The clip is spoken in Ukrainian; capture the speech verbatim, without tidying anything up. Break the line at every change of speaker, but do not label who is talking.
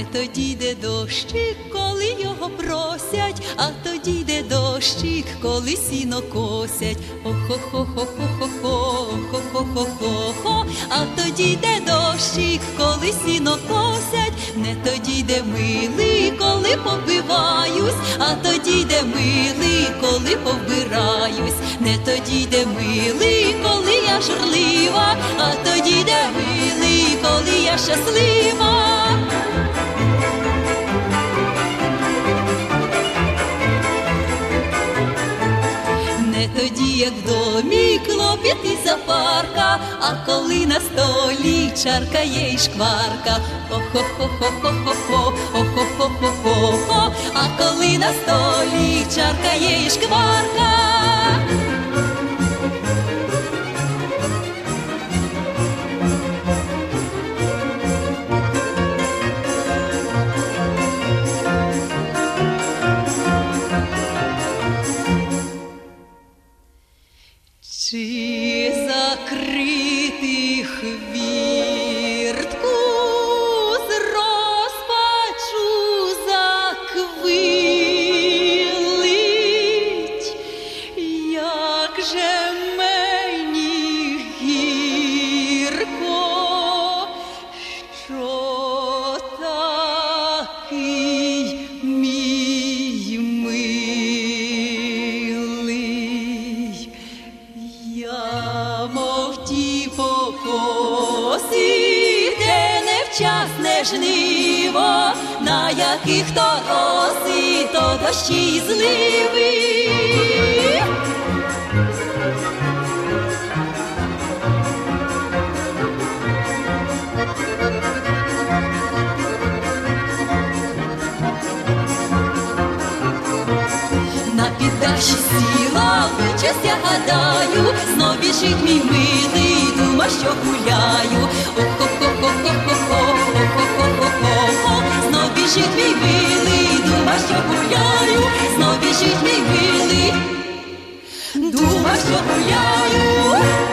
тоді йде дощик, коли його просять, а тоді йде дощик, коли сіно косять. О-хо-хо-хо-хо-хо-хо, хо-хо-хо-хо-хо, а тоді йде дощик, коли сіно косять. Не тоді йде милий, коли побиваюсь, а тоді йде милий, коли повбираюсь. Не тоді йде милий, коли я журлива, а тоді йде милий, коли я щаслива. Не тоді, як в домі клопіт і запарка, а коли на столі чарка є й шкварка. О-хо-хо-хо-хо-хо-хо, о-хо-хо-хо-хо-хо, а коли на столі чарка є й шкварка. Чи закрити хвіртку з розпачу заквилить, як же мені гірко, що такий мій милий. Я мов ті покоси, де невчасне жниво, на яких то роси, то дощі й зливи. На піддаші сіла, вичас я гадаю, знов біжить мій милий, дума, що гуляю. О-хо-хо-хо-хо-хо-хо, о-хо-хо-хо-хо-хо, знов біжить мій милий, дума, що гуляю, знов біжить мій милий, дума, що гуляю.